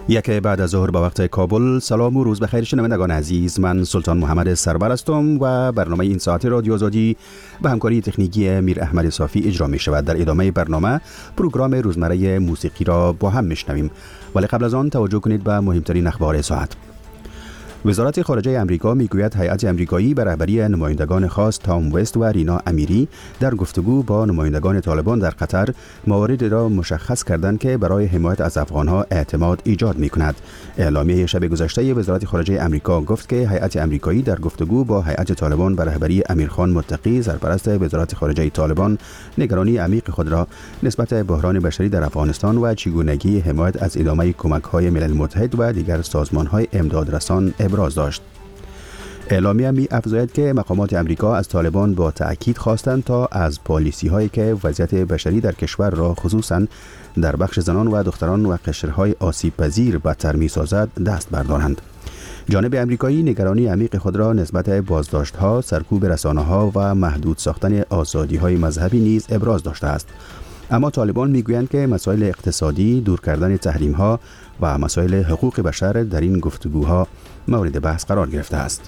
یک بعد از ظهر به وقت کابل. سلام و روز بخیر شنوندگان عزیز، من سلطان محمد سرور هستم و برنامه این ساعت رادیو آزادی به همکاری تکنیکی میر احمد صافی اجرا می شود. در ادامه برنامه پروگرام روزمره موسیقی را با هم میشنویم، ولی قبل از آن توجه کنید به مهمترین اخبار ساعت. وزارت خارجه امریکا میگوید هیئت امریکایی به رهبری نمایندگان خاص تام وست و رینا امیری در گفتگو با نمایندگان طالبان در قطر مواردی را مشخص کردند که برای حمایت از افغانها اعتماد ایجاد می‌کند. اعلامیه شب گذشته وزارت خارجه امریکا گفت که هیئت امریکایی در گفتگو با هیئت طالبان به رهبری امیرخان متقی سرپرست وزارت خارجه طالبان نگرانی عمیق خود را نسبت به بحران بشری در افغانستان و چگونگی حمایت از ادامه کمک‌های ملل متحد و دیگر سازمان‌های امدادرسان ابراز داشت. اعلامیه می افزاید که مقامات امریکا از طالبان با تأکید خواستند تا از پالیسی هایی که وضعیت بشری در کشور را خصوصا در بخش زنان و دختران و قشرهای آسیب پذیر بدتر می سازد دست بردارند. جانب امریکایی نگرانی عمیق خود را نسبت بازداشت ها، سرکوب رسانه ها و محدود ساختن آزادی های مذهبی نیز ابراز داشته است. اما طالبان میگویند که مسائل اقتصادی، دور کردن تحریم ها و مسائل حقوق بشر در این گفتگوها مورد بحث قرار گرفته است.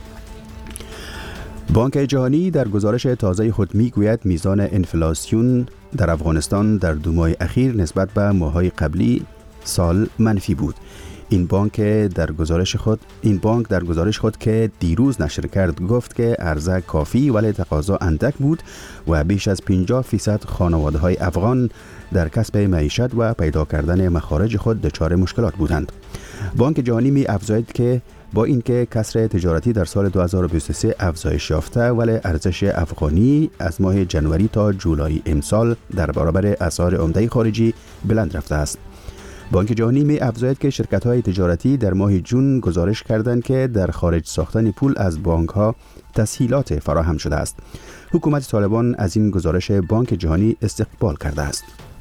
بانک جهانی در گزارش تازه خود میگوید میزان انفلاسیون در افغانستان در 2 ماه اخیر نسبت به ماه‌های قبلی سال منفی بود. این بانک در گزارش خود که دیروز نشر کرد گفت که عرضه کافی ولی تقاضا اندک بود و بیش از 50% خانواده‌های افغان در کسب معیشت و پیدا کردن مخارج خود دچار مشکلات بودند. بانک جهانی می افزاید که با اینکه کسر تجارتی در سال 2023 افزایش یافته ولی ارزش افغانی از ماه جنوری تا جولای امسال در برابر اسعار عمده خارجی بلند رفته است. بانک جهانی می افزاید که شرکت‌های تجارتی در ماه جون گزارش کردند که در خارج ساختن پول از بانک‌ها تسهیلات فراهم شده است. حکومت طالبان از این گزارش بانک جهانی استقبال کرده است.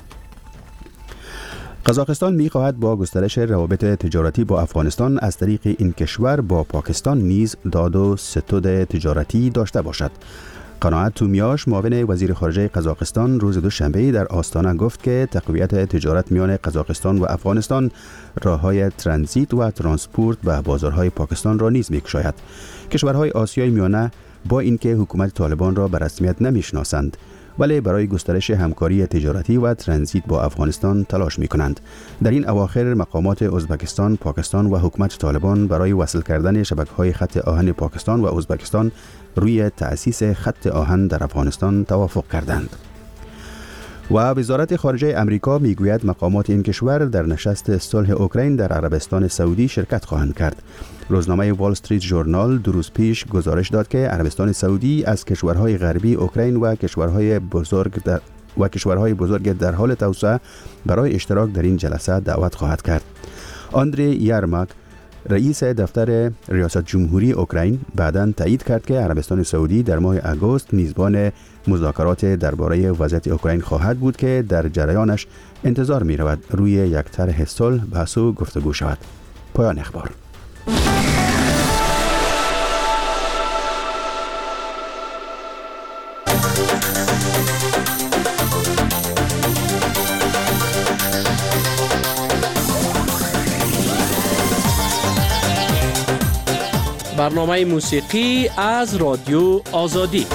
قزاقستان می‌خواهد با گسترش روابط تجارتی با افغانستان از طریق این کشور با پاکستان نیز داد و ستد تجارتی داشته باشد. قناعت تومیاش معاون وزیر خارجه قزاقستان روز دوشنبه در آستانه گفت که تقویت تجارت میان قزاقستان و افغانستان راه‌های ترانزیت و ترانسپورت به بازارهای پاکستان را نیز می‌کشاید. کشورهای آسیای میانه با اینکه حکومت طالبان را به رسمیت نمی‌شناسند ولی برای گسترش همکاری تجارتی و ترانزیت با افغانستان تلاش می‌کنند. در این اواخر مقامات ازبکستان، پاکستان و حکومت طالبان برای وصل کردن شبکه‌های خط آهن پاکستان و ازبکستان روی تأسیس خط آهن در افغانستان توافق کردند. و وزارت خارجه امریکا میگوید مقامات این کشور در نشست صلح اوکراین در عربستان سعودی شرکت خواهند کرد. روزنامه وال استریت ژورنال 2 روز پیش گزارش داد که عربستان سعودی از کشورهای غربی اوکراین و کشورهای بزرگ در حال توسعه برای اشتراک در این جلسه دعوت خواهد کرد. آندری یارماک رئیس دفتر ریاست جمهوری اوکراین بعداً تایید کرد که عربستان سعودی در ماه آگوست میزبان مذاکرات درباره وضعیت اوکراین خواهد بود که در جریانش انتظار می رود روی یک طرح صلح بحث و گفتگو شود. پایان اخبار. برنامه موسیقی از رادیو آزادی.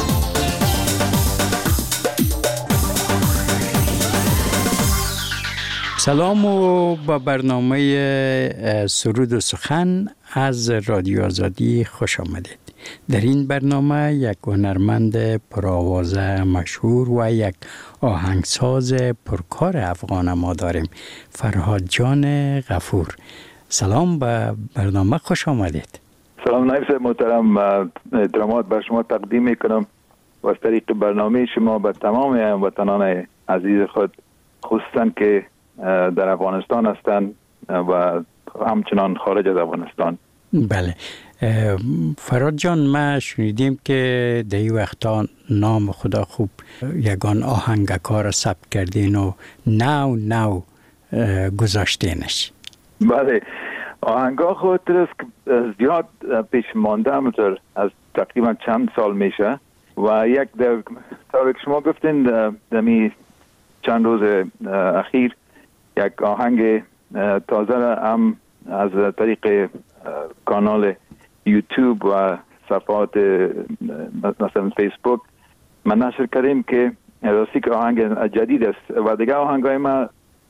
سلام و با برنامه سرود و سخن از رادیو آزادی خوش آمدید. در این برنامه یک هنرمند پرآوازه مشهور و یک آهنگساز پرکار افغان ما داریم، فرهاد جان غفور. سلام، به برنامه خوش آمدید. سلام نایب صاحب محترم، احترامات بر شما تقدیم میکنم و از طریق برنامه شما به تمام هموطنان عزیز خود، خصوصا که در افغانستان هستند و همچنان خارج از افغانستان. بله فرهاد جان، ما شنیدیم که در این وقتا نام خدا خوب یگان آهنگکار ثبت کردین و نو گذاشتینش. بله، آهنگا خود است که زیاد پیش مانده هم از تقریبا چند سال میشه و یک در طور که شما گفتین دمی چند روز اخیر یک آهنگ تازه هم از طریق کانال یوتیوب و صفحات مثلا فیسبوک ما نشر کردیم که راستی که آهنگ جدید است و دیگه آهنگای ما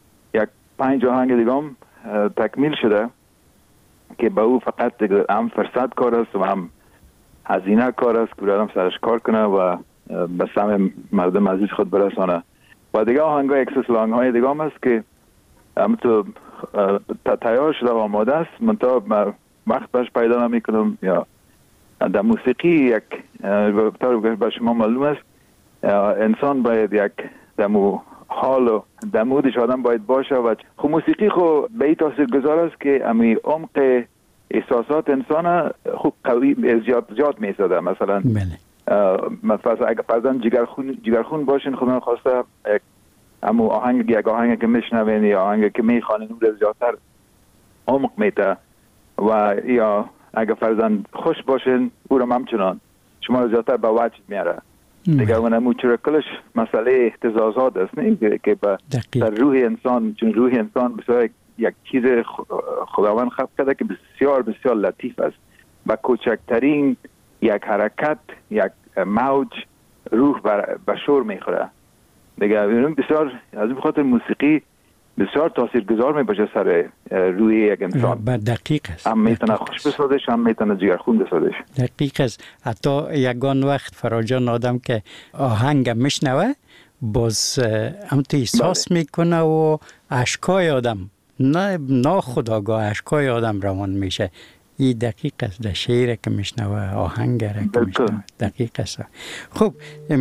5 آهنگ دیگه هم تکمیل شده که با او فقط هم فرصت کار است و هم هزینه کار است که آدم سرش کار کنه و به سمع مردم عزیز خود برسانه. و دیگه آهنگای اکسسلانگ های دیگه هم است که هم تو تیار شده و آماده است، منطقه وقت باش پیدا نمی کنم. یا در موسیقی یک طور به شما معلوم است انسان باید یک دمو حال و دمودش آدم باید باشه و خب موسیقی خب به این تاثیر گذار است که امی عمق احساسات انسان خوب قوی زیاد میساده. مثلا مثلا اگر فرضاً جگرخون باشین خدا خواسته امو یک آهنگ که میشنوین یا آهنگ که میخوانین اون زیادتر عمق میده و یا اگر فرضاً خوش باشین او رو همچنان شما رو زیادتر به وجد میاره. دیگه اون امو چرکلش مسئله اهتزازات است نه که در روح انسان، چون روح انسان بسیار یک چیز خداوند خلق کرده که بسیار بسیار لطیف است و کوچکترین یک حرکت یک موج روح به شور میخوره. دیگه بسیار از این خاطر موسیقی بسیار تاثیرگذار میباشه سر روی یک انسان. دقیق است. هم میتونه خوش بسازش، هم میتونه جگرخون بسازش. دقیق است. حتی یگان وقت فراجان آدم که آهنگ میشنوه باز هم تو احساس میکنه و اشکای آدم ناخودآگاه اشکای آدم روان میشه. این دقیق است. در شعر که میشنوه آهنگ را که میشنوه دقیق است. خب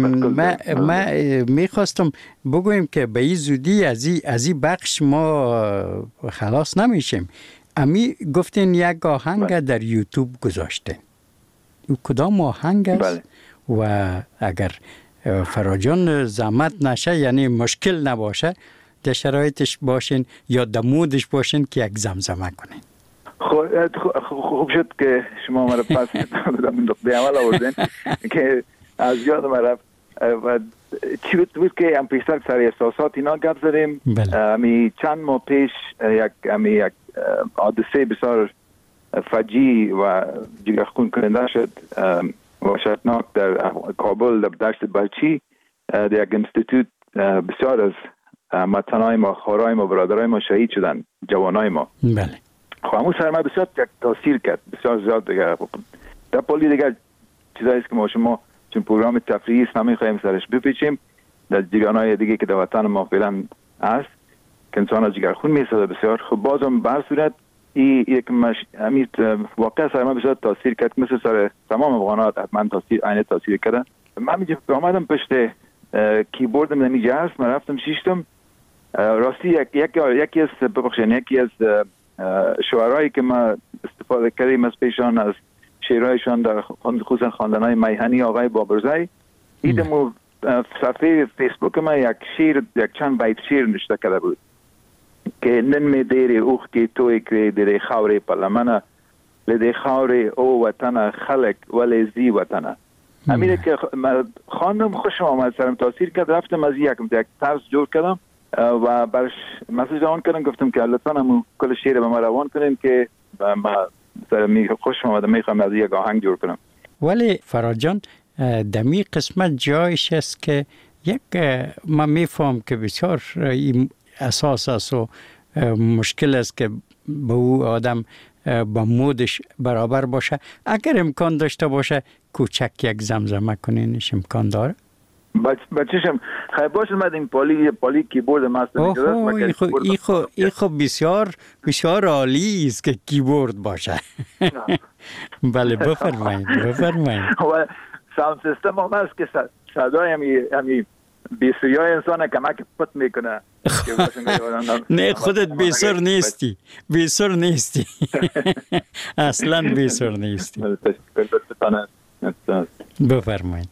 ما میخواستم بگویم که به این زودی از این بخش ما خلاص نمیشیم. امی گفتین یک آهنگ در یوتیوب گذاشتین. او کدام آهنگ است؟ و اگر فراجان زحمت نشه یعنی مشکل نباشه در شرایطش باشین یا در مودش باشین که یک زمزمه کنین. خوب شد که شما مرا پس به عمل آوردین که از یاد مرا و چی بود که هم پیشتر سر احساسات اینا گپ زدیم. امی چند ماه پیش یک حادثه بسیار فجیع و جگرخون کننده شد وحشتناک در کابل در دشت بلچی در یک انستیتوت بسیار از هموطنای ما، خواهرای ما، برادرای ما شهید شدن، جوانای ما. بله. خب همون سر ما بسیار تاثیر کرد، بسیار زیاد. دیگه در پولی دیگه چیزایی است که ما شما چون پروگرام تفریحی است نمیخوایم سرش بپیچیم. در جگرانای دیگه که در وطن ما فعلا هست که انسان جگرخون میسازه بسیار. خب بازم بر صورت یک واقعا سر ما بسیار تاثیر کرد، مثل سر تمام افغانات حتما تاثیر کرده. من میگم آمدم پشت کیبوردم نمیجه هست، من رفتم شیشتم راستی یکی از شعرهایی که ما استفاده کردیم از پیشان از شعرهایشان در خصوصا خواندنهای میهنی آقای بابرزی دیدم صفحه فیسبوک ما یک چند بیت شعر نوشته کرده بود که نن می دیری اوخ که توی که دیری خاوری پرلمنه لیدی خاوری او وطنه خلق ولی زی وطنه. امیره که خواندم خوشم آمد، سرم تاثیر کرد. رفتم از یک طرز جور کردم و برش مسیج روان کردم، گفتم که لطفاً همون کل شعر به ما روان کنیم که ما خوشم آمد میخوام از یک آهنگ جور کنم. ولی فراجان دمی قسمت جایش است که ما میفهم که بسیار اساس است و مشکل است که به او آدم با مودش برابر باشه. اگر امکان داشته باشه کوچک یک زمزمه کنینش امکان داره؟ بچه‌شم خیلی باشه من این پالی کیبورد ماستر ای خو بسیار عالی است که کیبورد باشه. بله بفرمایید. و ساوند سیستم هم هست که صدای همی بیسویای انسان کمک پت میکنه. نه خودت بیسر نیستی اصلا بیسر نیستی. بفرمایید.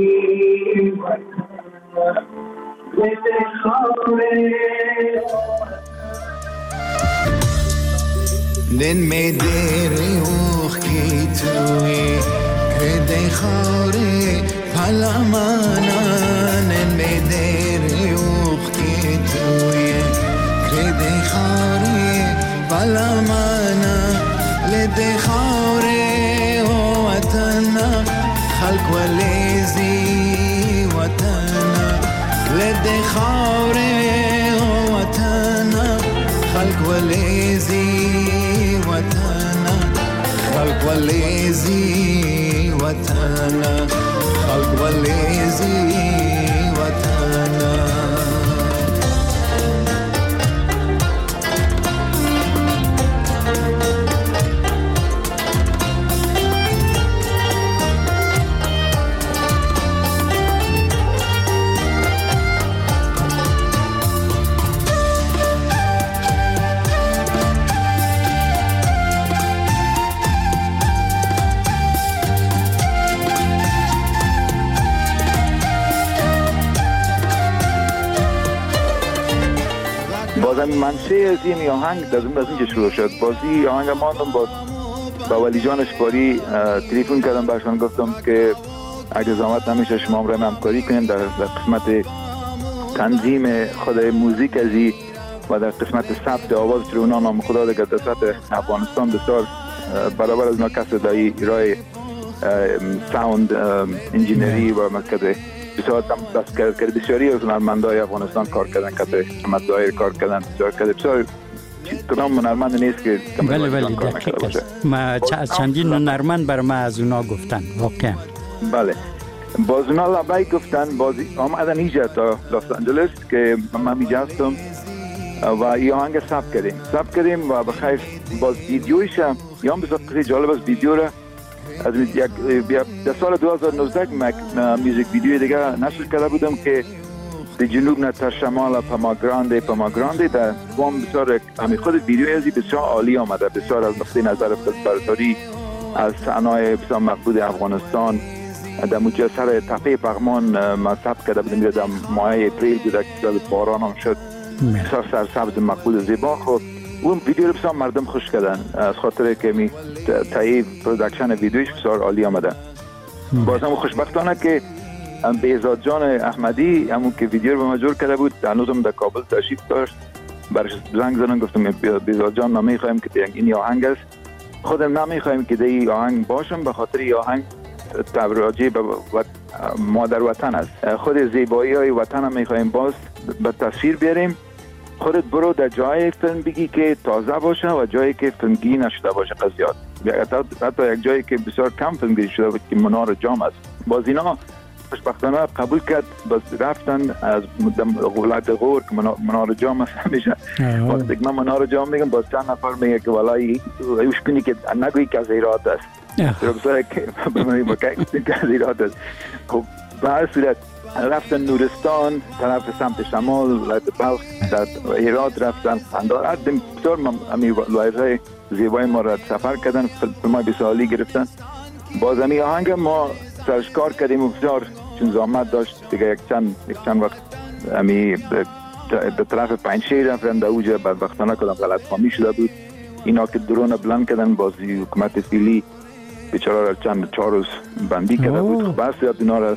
دن می دیروخ کی توی کردی خوره پلمانا دن می دیروخ کی توی کردی خوره پلمانا لدی خوره وطنا خلق ولیزی وطنا لدی خوره وطنا خلق ولیزی وطنا خلق ولیزی وطنا خلق ولیزی وطنا منشه از این آهنگ از اینجا شروع شد. بازی آهنگ ماندم با ولی جان اشباری تلفن کردم برشان گفتم که اگه زحمت نمیشه شما هم همکاری کنیم در قسمت تنظیم خود موزیک ازی و در قسمت ثبت آواز چون اونا نام خدا دیگه در سطح افغانستان بسیار برابر از ناکس دایی ایرای ساوند انجینری و مکده بسیار دست کرد بسیاری از هنرمندای افغانستان کار کردن که احمد ظاهر کار کردن بسیار کرده بسیار کدام هنرمند نیست که بله دقیق است. ما چندین هنرمند بر ما از اونا گفتن واقعا. بله باز اونا لبایی گفتن بازی آمدن اینجا تا لس آنجلس که من اینجا هستم و این آهنگ ثبت کردیم و بخیر باز ویدیویش یا هم بسیار جالب است. ویدیو را از در سال 2019 میوزیک ویدیو دیگه نشر کرده بودم که در جنوب نه تا شمال پاماگرانده در وام بسیار همی خود ویدیو ازی بسیار عالی آمده بسیار از نقطه نظر برتری از صحنه‌های بسیار مقبول افغانستان در موجه سر تپه پغمان ما ثبت کرده بودم در ماه اپریل بود که باران هم شد بسیار سرسبز مقبول زیبا. خود اون ویدیو رو بسیار مردم خوش کردن از خاطر که می تایی پرودکشن ویدیوش بسیار عالی آمده. باز هم خوشبختانه که بهزاد جان احمدی همون که ویدیو رو به مجبور کرده بود هنوزم در کابل تشریف داشت برش زنگ زدن گفتم بهزاد جان نمیخوایم که این آهنگ است خودم نمیخوایم که این آهنگ باشم به خاطر این آهنگ تبراجی به مادر وطن است. خود زیبایی های وطن هم میخوایم باز به تصویر بیاریم. خودت برو در جای فیلم بگی که تازه باشه و جایی که فیلمگیری نشده باشه قضیات حتی یک جایی که بسیار کم فیلمگیری شده باشه که منار جام است. باز اینا خوشبختانه قبول کرد باز رفتن از ولایت غور که منار جام است همیشه وقتی که من منار جام میگم باز چند نفر میگه که والایی اوش کنی که نگویی که از ایراد است بسیار که بمانی بکنی که از ایراد است. خب به هر صورت رفتن نورستان طرف سمت شمال ولایت بلخ در هرات رفتن قندهار بسیار امی ولایت‌های زیبای ما را سفر کردن فیلم‌های بسیاری گرفتن. باز امی آهنگ ما سرش کار کردیم و بسیار چون زحمت داشت دیگه یک چند وقت امی به طرف پنجشیر رفتن در اوجه بدبختانه کدام غلط فهمی شده بود اینا که درون بلند کردن بازی حکومت فیلی بیچاره را چهار روز بندی کرده بود. بس یاد اینا را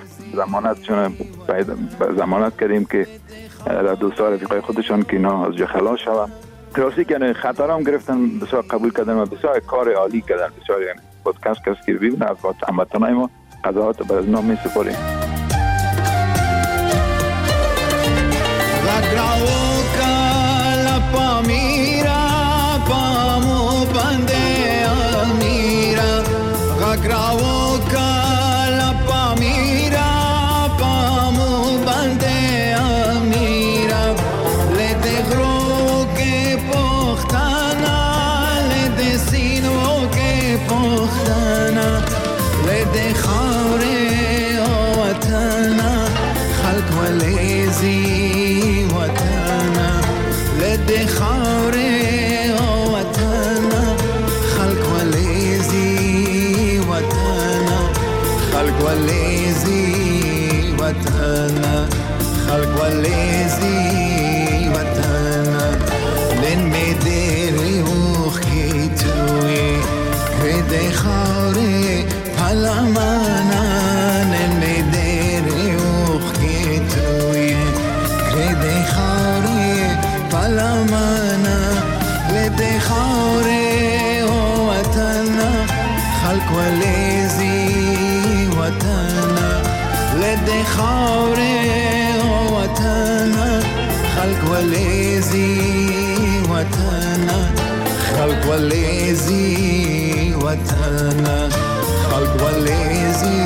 زمانت کردیم که در دوستان رفیقای خودشان که اینا از جا خلاص شوند. کلاسیک یعنی خطر هم گرفتن بسیار قبول کردن و بسیار کار عالی کردن. بسیار یعنی پادکست کسی که ببینه از هموطنای ما قضاوت بر از نام می سپاریم. والليزي خلق ولیزی وطن لن میدری اوخ کی توی هده خاره پلمانا لن میدری اوخ کی توی هده خاره پلمانا لده خاره او وطن خلق ولیزی وطن لده خاره خلق ولیزی وطن خلق ولیزی وطن خلق ولیزی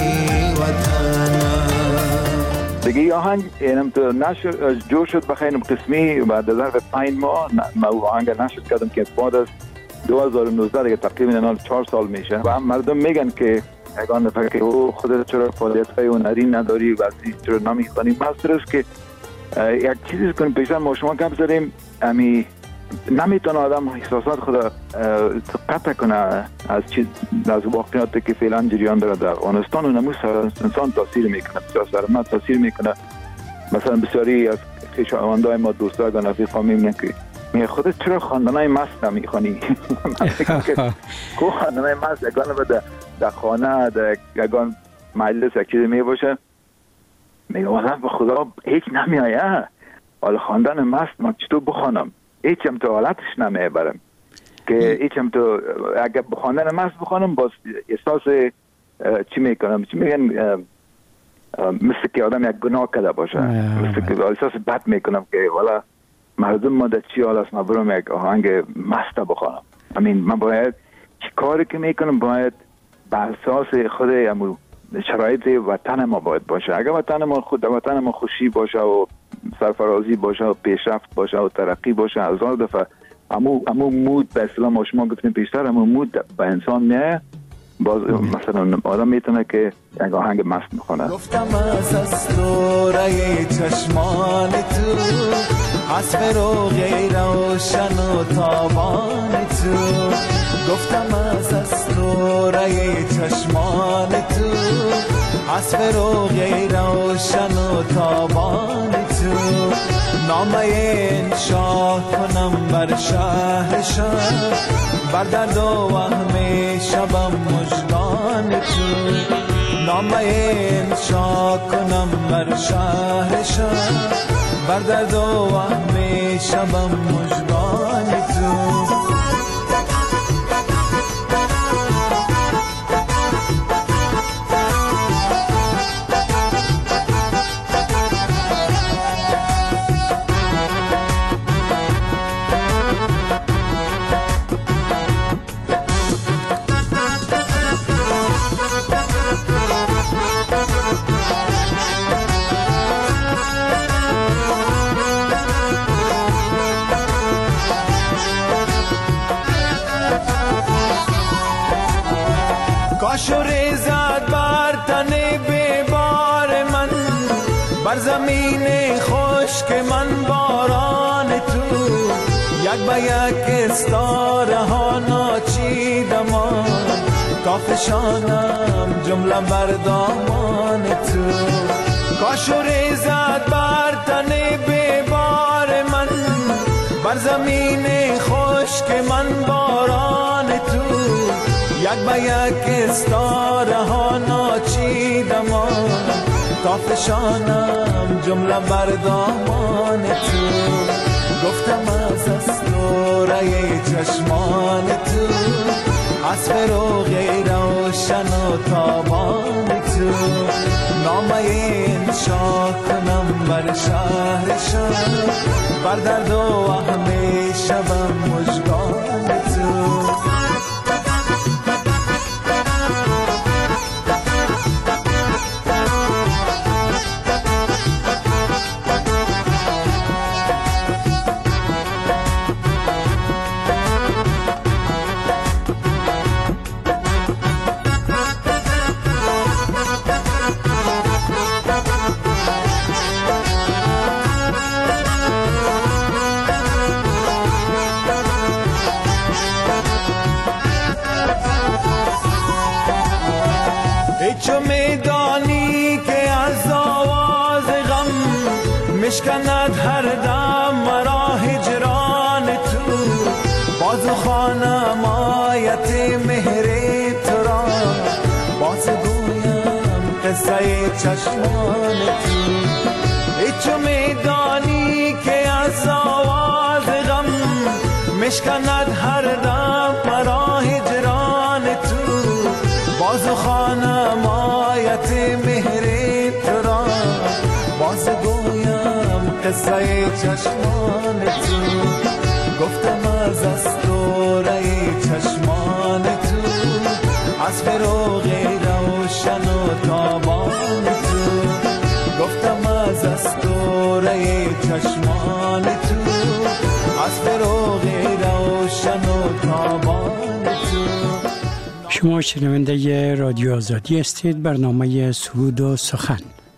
وطن. دیگه این آهنگ اینم تو نشر جور شد بخیرم قسمی بعد از ظرف 5 ماه ما آهنگ نشر کردم که بعد از 2019 دیگه تقریبا 4 سال میشه و هم مردم میگن که اگه نفر که او خودت چرا فعالیت‌های هنری نداری و چرا نمیخوانی ماسترس که یک چیزی کنیم پیشتر ما شما گپ زدیم امی نمیتونه آدم احساسات خود قطع کنه از واقعیاتی که فعلا جریان داره در افغانستان و نموس انسان تاثیر میکنه بسیار سرمت تاثیر میکنه. مثلا بسیاری از خویشاوندای ما دوستا اگر نفیقا میگن که میگه خودت چرا خواندنای مست نمیخوانی؟ من فکر که کو خواندنای مست اگر بده در خانه در اگر مجلس یک چیزی میباشه میگه والا به خدا هیچ نمیایه حالا خواندن مست من چطور بخوانم هیچ هم تو حالتش نمیبرم که هیچ هم تو اگر بخواندن مست بخوانم باز احساس چی میکنم چی میگن مثل که آدم یک گناه کرده باشه مثل که احساس بد میکنم که والا مردم ما در چی حال است من برم یک آهنگ مست بخوانم. من باید چی کاری که میکنم باید بر اساس خود شرایط وطن ما باید باشه. اگر وطن ما خوشی باشه و سرفرازی باشه و پیشرفت باشه و ترقی باشه هزار دفعه امو مود به اصطلاح ما شما گفتیم پیشتر امو مود به انسان نه باز مثلا آدم میتونه که یک آهنگ مست میخونه. گفتم از اسطوره چشمان تو حسب رو غیر روشن و تابان تو گفتم از اسطوره چشمان تو حسب رو غیر روشن و تابان تو نامه انشا کنم بر شهر بر درد و وهم شبم مژگان تو نامه انشا کنم بر شهر بر درد و وهم شبم مژگان تو کاش و ریزد بر تن بیبار من بر زمین خشک من باران تو یک به یک استاره ها ناچیدمان تا فشانم جمله بر دامان تو کاش و ریزد بر تن بیبار من بر زمین خشک من باران تو یک به یک استاره ها ناچیدمان تا فشانم جمله بر دامان تو گفتم از اسطوره چشمان تو حسب رو غیر روشن و تابان تو نامه انشا کنم بر شهر بر درد و وهم شبم مژگان تو مشکند هر دم مرا هجران تو، باز خانم آیت مهر تو را، باز گویم قصه چشمان تو. ای تو میدانی که از آواز غم مشکند هر دم مرا هجران تو، باز خانم آیت مهر تو را، باز گویم قصه چشمان تو. گفتم از اسطوره چشمان تو، از فروغ روشن و تابان تو. گفتم از اسطوره چشمان تو، از فروغ روشن و تابان تو. شما شنونده رادیو آزادی هستید، برنامه سرود و سخن.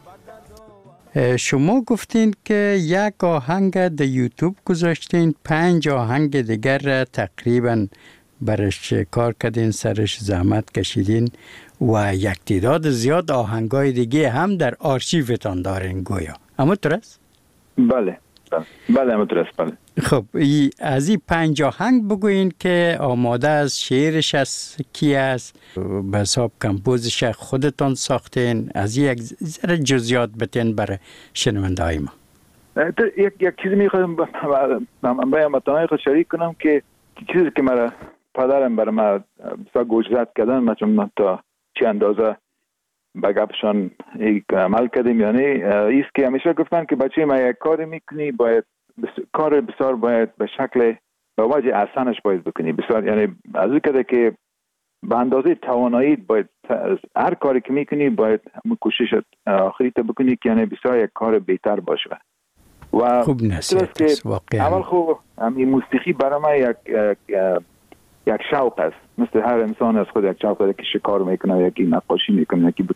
شما گفتین که یک آهنگ در یوتیوب گذاشتین، 5 آهنگ دیگر را تقریبا برش کار کردین، سرش زحمت کشیدین و یک تعداد زیاد آهنگای دیگه هم در آرشیوتان دارین گویا. اما درست؟ بله اما درست. بله. خب از این 5 آهنگ بگوین که آماده از شعرش از کی است، به حساب کمپوزش خودتان ساختین، از یک ذره جزئیات بتین برای شنونده های ما. یک چیزی میخوایم با هموطنان خود شریک کنم که چیزی که مرا پدرم برای ما بسیار گوشزد کردن، من تا چه اندازه به گپشان عمل کردیم یا نه، ایست که همیشه گفتن که بچه ما یک کاری میکنی باید کار بسیار باید به شکل به وجه احسنش باید بکنی، بسیار یعنی از این کده که به اندازه توانایی باید هر کاری که میکنی باید کوشش آخری تا بکنی که یعنی بسیار یک کار بهتر باشه. و خوب نصیحت است واقعا. اول خوب همین موسیقی برای ما یک شوق است، مثل هر انسان از خود یک شوق داره که شکار میکنه، یکی نقاشی میکنه، یکی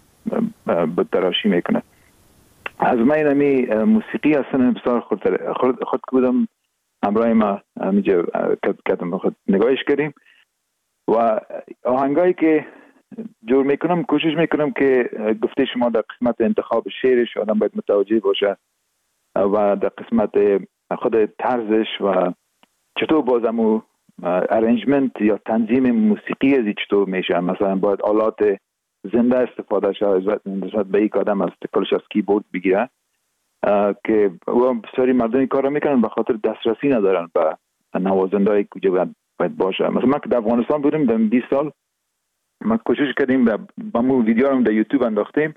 بتراشی میکنه. از من اینمی موسیقی اصلا بسیار خود بودم همراه ما همینجا کتم خود نگاهش کردیم و آهنگایی که جور میکنم کوشش میکنم که گفته شما در قسمت انتخاب شعرش آدم باید متوجه باشه و در قسمت خود طرزش و چطور بازمو ارنجمنت یا تنظیم موسیقی ازی چطور میشه، مثلا باید آلات زنده استفاده شد نسبت به یک آدم از کلش از کیبورد بگیره که بسیاری مردم این کار رو میکنن به خاطر دسترسی ندارن به نوازنده های کجا باید باشه. مثلا ما که در افغانستان بودیم در 20 سال ما کوشش کردیم با مو ویدیو رو در یوتیوب انداختیم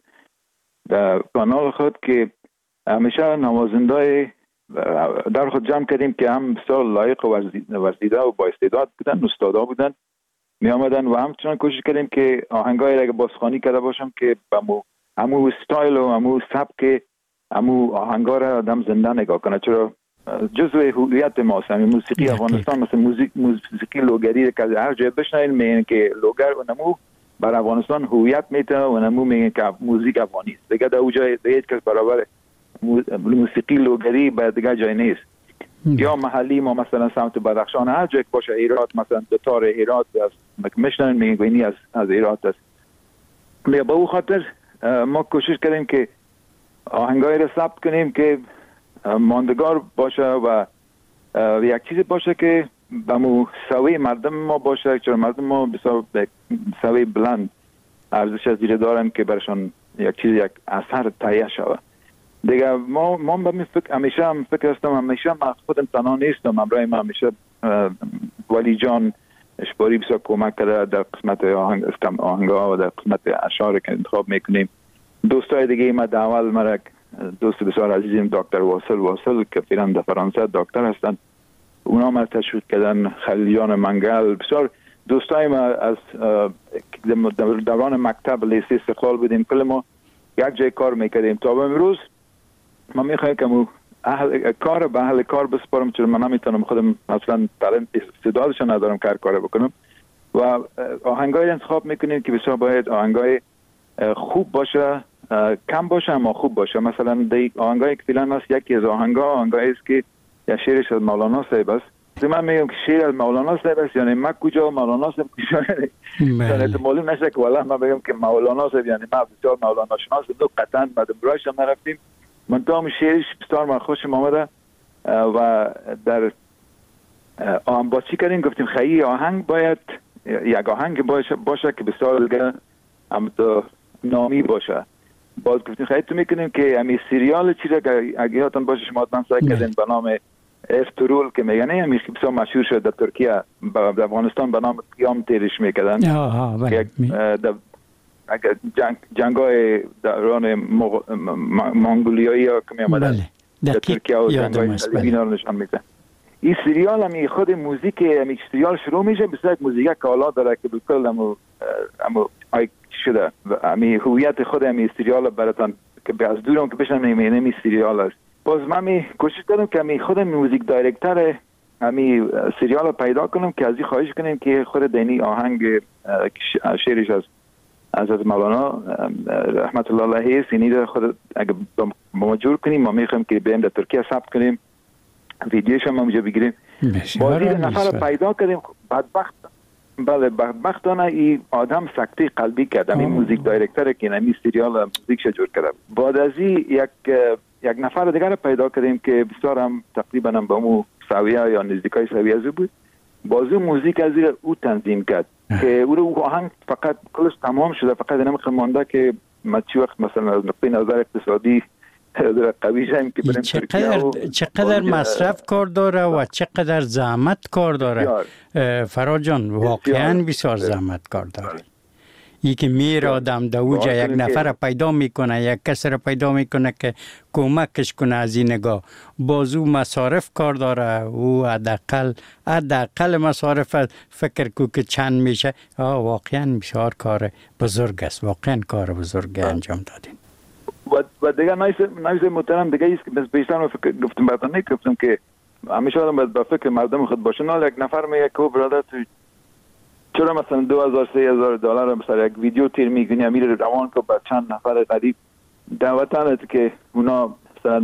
در کانال خود که همیشه نوازنده در خود جمع کردیم که هم بسیار لایق و ورزیده و با استعداد بودن، استادا بودن می آمدن و همچنان کوشش کردیم که آهنگای را بازخوانی کرده باشم که همو استایل و همو سبک همو آهنگا را آدم زنده نگاه کنه، چرا جزء هویت ماست. همین موسیقی افغانستان مثل موسیقی لوگری که هر جای بشنوین میگن که لوگر و نمو بر افغانستان هویت میته و نمو میگن که موزیک افغانی است. دیگه در اونجا هیچ کس برابر موسیقی لوگری به دیگه جای نیست. یا محلی ما مثلا سمت بدخشان هر جای باشه، هرات مثلا دوتار هرات است میشنن میگن از هرات است. به اون خاطر ما کوشش کردیم که آهنگای را ثبت کنیم که ماندگار باشه و یک چیزی باشه که به مستوی مردم ما باشه، چون مردم ما بسیار مستوی بلند ارزش از دیده دارن که برشان یک چیز یک اثر تهیه شود. دیگه ما به همیشه هم فکر هستم، همیشه من خودم تنها نیستم، همراه من همیشه ولی جان اشباری بسیار کمک کرده در قسمت آهنگا و در قسمت اشعار که انتخاب میکنیم. دوستای دیگه ما در اول مرا دوست بسیار عزیزیم دکتر واصل که فعلا در فرانسه دکتر هستن، اونا ما تشویق کردن، خلیلیان منگل، بسیار دوستای ما از دوران مکتب لیسه استقلال بودیم، کل ما یک جای کار میکردیم. تا به امروز ما میخوایم که کار به اهل کار بسپارم، چون من نمیتونم خودم اصلا talent استعدادش ندارم کار بکنم و آهنگای انتخاب میکنیم که بسیار باید آهنگای خوب باشه، کم باشه اما خوب باشه. مثلا دی آهنگای که فعلا هست، یکی از آهنگایی است که یا شعرش از مولانا صاحب است. من میگم که شعر از مولانا صاحب است، یعنی من کجا مولانا صاحب کجا، یعنی معلوم نشه که والله من بگم که مولانا صاحب یعنی ما بسیار مولانا شناس دو قطعا بعد برایش هم نرفتیم منتها شعرش بسیار من خوشم آمده و در با چی کردیم گفتیم خیلی آهنگ باید یک آهنگ باشه که بسیار دیگه هم تو نامی باشه. باز گفتیم خیلی تو میکنیم که همی سریال چی را که اگه یادتون باشه شما حتما سعی کردین به نام افترول که میگن همی بسیار مشهور شد در ترکیه در افغانستان به نام قیام تیرش میکردن. اگر جنگای دوران منگولیایی ها که میامدن در ترکیه و جنگای صلیبی ها رو نشان میدن. این سریال همی خود موزیک همی سریال شروع میشه بسیار موزیک که حالا داره که بکل همو شده همی هویت خود همی سریال براتان که از دورم که بشن همی سریال است. باز من کوشش کردم که همی خود موزیک دایرکتر همی سریال پیدا کنم که از این خواهش کنیم که خود دینی آهنگ شعرش از حضرت مولانا رحمت الله علیه سینی خود اگه ما جور کنیم ما میخوایم که بریم در ترکیه ثبت کنیم ویدیوش هم اونجا بگیریم. بازی نفر پیدا کردیم بدبختانه این آدم سکته قلبی کردم این موزیک دایرکتر که این سریال موزیکش جور کردم. بعد از این یک نفر دیگر پیدا کردیم که بسیار هم تقریبا هم با مو سویه یا نزدیکای سویه از بود. بازی موزیک از او تنظیم کرد که او آهنگ فقط کلش تمام شده فقط نمیخه مانده که ما چی وقت مثلا از نقطه نظر اقتصادی قوی شیم که بریم ترکیه چقدر مصرف کار داره و چقدر زحمت کار داره فراد جان واقعا بسیار زحمت کار داره. ای که میره آدم دوجا یک نفر پیدا میکنه یک کس را پیدا میکنه که کمکش کنه از این نگاه بازو مصارف کار داره او حداقل مصارف فکر کو که چند میشه. واقعا بسیار کار بزرگ است واقعا کار بزرگ انجام دادین. و دیگه نایز محترم دیگه ایست که بیشتر فکر گفتم براتون گفتم که همیشه آدم باید با فکر مردم خود باشه. نه یک نفر میگه که برادر تو چرا مثلا $2,000-3,000 مثلا یک ویدیو تیر میگنی میره روان که با چند نفر غریب دعوتانه که اونا مثلا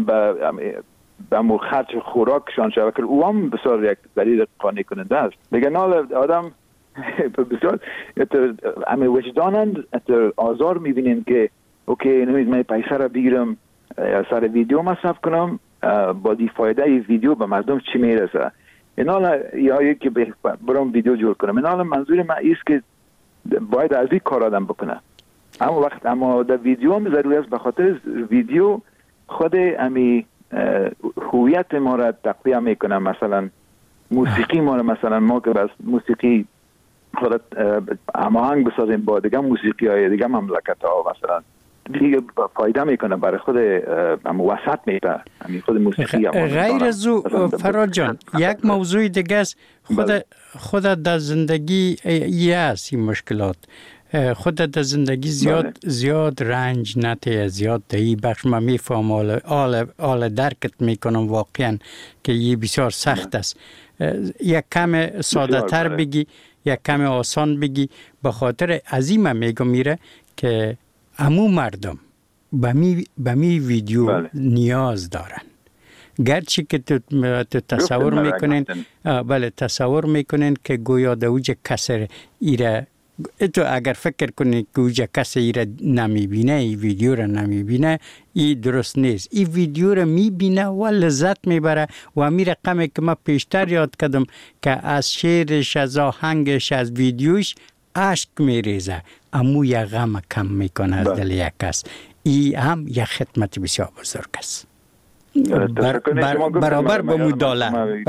به خرچ خوراکشان شود که او هم بسیار یک دلیل قانع کننده است. دیگه نه آدم بسیار همه وجدانند آزار میبینیم که اوکی نمید من پیسه را بگیرم سر ویدیو مصرف کنم با دی فایده ای ویدیو به مردم چی میرسه اینا یا یکی برام ویدیو جور کنم. اینا منظور من ایست که باید از این کار آدم بکنه. اما در ویدیو هم ضروری است به خاطر ویدیو خود امی هویت ما را تقویه میکنه. مثلا موسیقی ما را مثلا ما که بس موسیقی خودت هماهنگ بسازیم با دیگه موسیقی های دیگه مملکت ها مثلا دیگه فایده میکنه برای خود وسط میده همین خود موسیقی غیر از او فراد جان یک موضوع دیگه است خودت در زندگی است این مشکلات خودت در زندگی زیاد رنج نته زیاد دهی بخش من میفهم آل درکت میکنم واقعا که یه بسیار سخت است. یک کم ساده تر بگی یک کم آسان بگی به خاطر عظیم میگم میره که امو مردم به می ویدیو نیاز دارن گرچه که تو تصور میکنین بله تصور میکنین که گویا دوجه کسر ایره تو اگر فکر کنی که اوجه کسی ایره نمیبینه ای ویدیو را نمیبینه ای درست نیست. ای ویدیو را میبینه و لذت میبره و میره رقمی که ما پیشتر یاد کردم که از شعرش از آهنگش از ویدیوش عشق میریزه امو یک غم کم میکنه از دل یک کس. ای هم یک خدمت بسیار بزرگ است برابر با مو دلار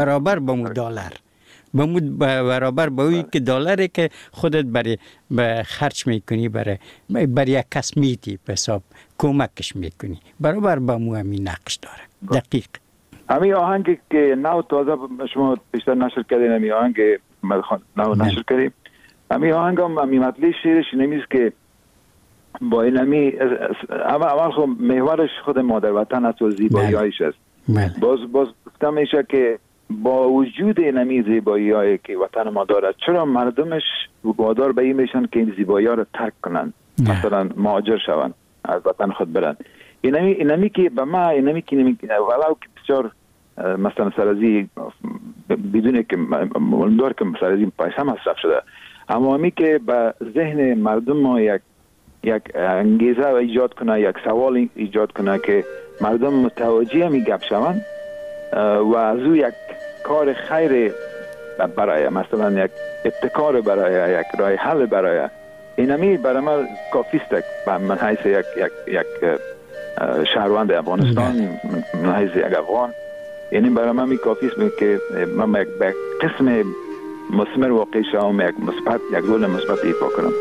برابر با اوی که دلاری که خودت برای خرچ میکنی برای یک کس میتی حساب کمکش میکنی برابر با مو همین نقش داره. دقیق همین آهنگی که نو تازه شما بیشتر نشر کردین همین آهنگ نو نشر کردیم همین آهنگ هم همین مطلع شعرش نمیست که با این همی اول خب محورش خود مادر وطن است و زیبایی هایش است. باز گفتم میشه که با وجود این همی زیبایی هایی که وطن ما دارد چرا مردمش وادار به این میشن که این زیبایی ها رو ترک کنن مثلا مهاجر شون از وطن خود برن. این همی که به ما این همی که ولو که بسیار مثلا سرازی بدونه که مولدار که سرازی پیسه مصرف شده اما همی که به ذهن مردم ما یک یک انگیزه ایجاد کنه، یک سوال ایجاد کنه که مردم متوجه می گپ شوند و از او یک کار خیر برای مثلا یک ابتکار برای یک راه حل برای اینمی برای من کافی است من حیث یک شهروند افغانستان، من حیث یک افغان، یعنی برای من کافی است که من یک قسم مثمر واقع شوم، یک رول مثبت ایفا کنم.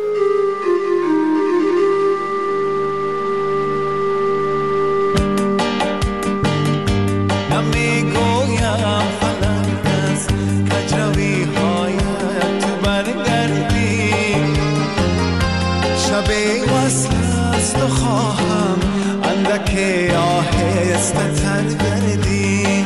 خواهم اندک آهسته تر گردی،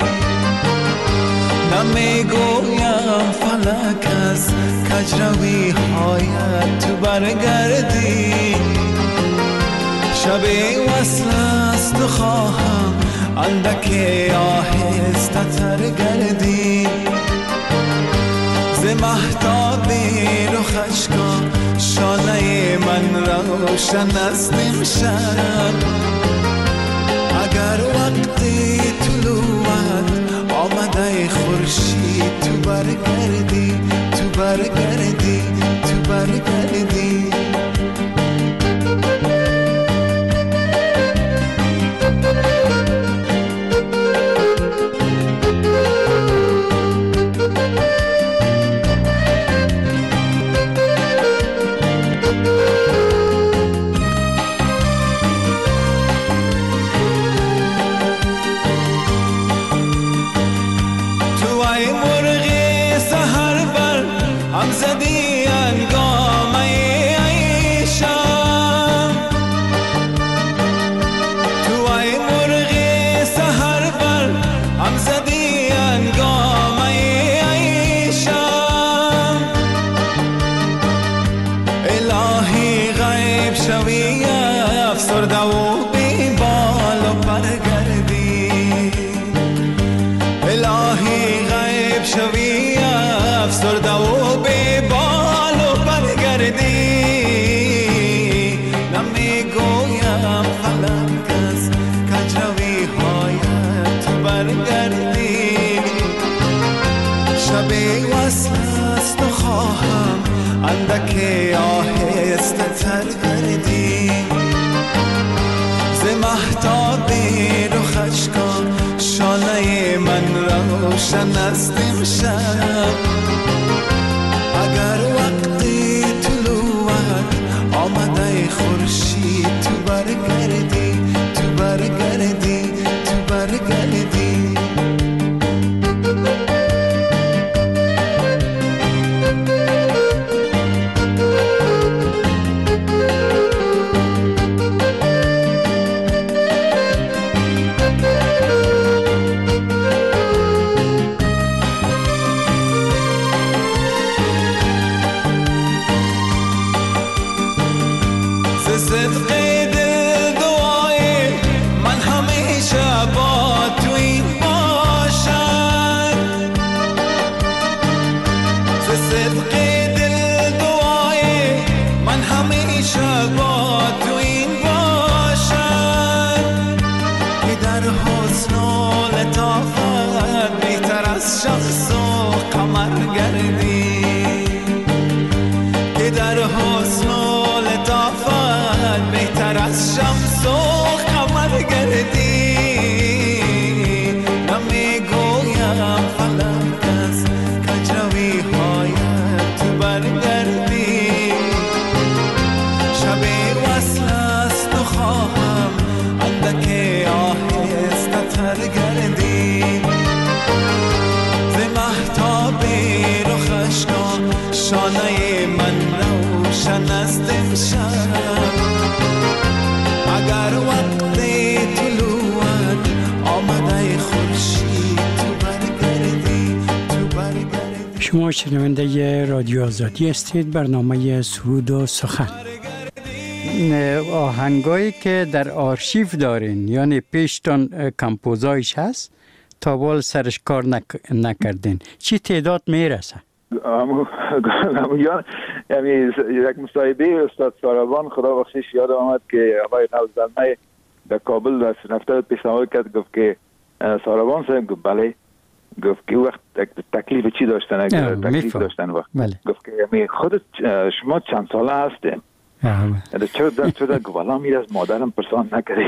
نمیگویم فلک از کجروی هایت تو برگردی، شب وصل است و خواهم اندک آهسته تر گردی، ز مهتاب رخش کن شانه من روشن است امشب، اگر وقتی طلوعت آمده خورشید تو برگردی، تو برگردی، تو برگردی. اندک آهسته تر گردی، ز مهتاب رخش کن شانه من روشن است امشب، اگر وقتی طلوعت آمده خورشید تو برگردی، تو برگردی، تو برگردی. شانه من روشن است امشب، اگر وقتی طلوعت آمده خورشید تو برگردی، تو برگردی. شما شنونده رادیو آزادی هستید، برنامه سرود و سخن. آهنگایی که در آرشیو دارین یعنی پیشتان کمپوزایش هست تا بال سرش کار نکردین، چی تعداد میرسه؟ یعنی یک مصاحبه استاد سارابان خدا بخشش یاد آمد که آقای نوزلمه در کابل رفته پیشنهاد کرد، گفت که سارابان صاحب گفت بله، گفت که وقت تکلیف چی داشتن؟ اگر تکلیف داشتن وقت گفت که یعنی خودت شما چند ساله هستیم؟ چرا گوالا میره از مادرم پرسان نکردی؟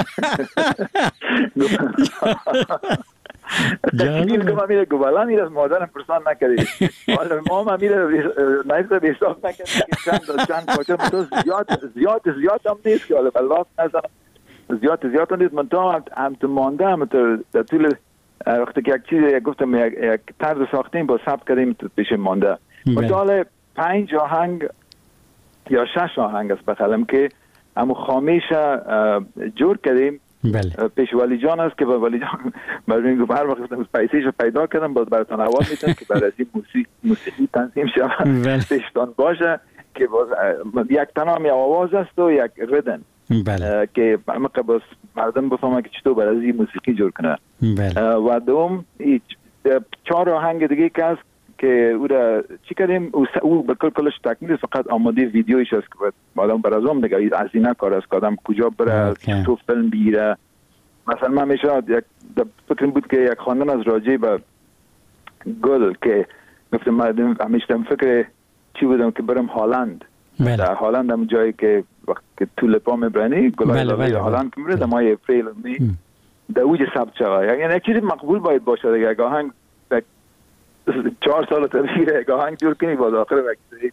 تکلیف که میره گوالا میره از مادرم پرسان نکردی، ما میره نیست به حساب نکردی که چند پاچه تو زیاد هم نیست که الله نزنم زیاد هم نیست. من تا هم تو مانده هم در طول وقتی که یک چیز گفتم یک طرز ساختیم با ثبت کردیم پیش مانده مثال 5 آهنگ یا 6 آهنگ است بخلم که همو خامیش جور کردیم. پیش ولی جان است که با ولی جان برای گفت هر وقت پیسیش پیدا کردم باز براتون حوال میتونم که برای این موسیقی تنظیم شود پیشتان باشه که باز یک تنام یا آواز است و یک ردن که همه باز مردم بفهمه که چطور برای این موسیقی جور کنه. و دوم 4 آهنگ دیگه که است که او را چی کردیم او بکل کلش تکمیل فقط آماده ویدیویش است که بعدم برازم دیگه از این کار است که آدم کجا بره تو فیلم بیره. مثلا من میشه فکر بود که یک خواندن از راجع به گل که گفتم من همیشه فکر چی بودم که برم هالند. در هالند هم جایی که وقت که تولیپا میبرنی گلای هالند که میره در ماه اپریل در اوج ثبت شود. یعنی یک چیزی مقبول باید باشه دیگه. اگه آهنگ 4 سال تبیره اگه آهنگ جور کنی باز آخر وقتی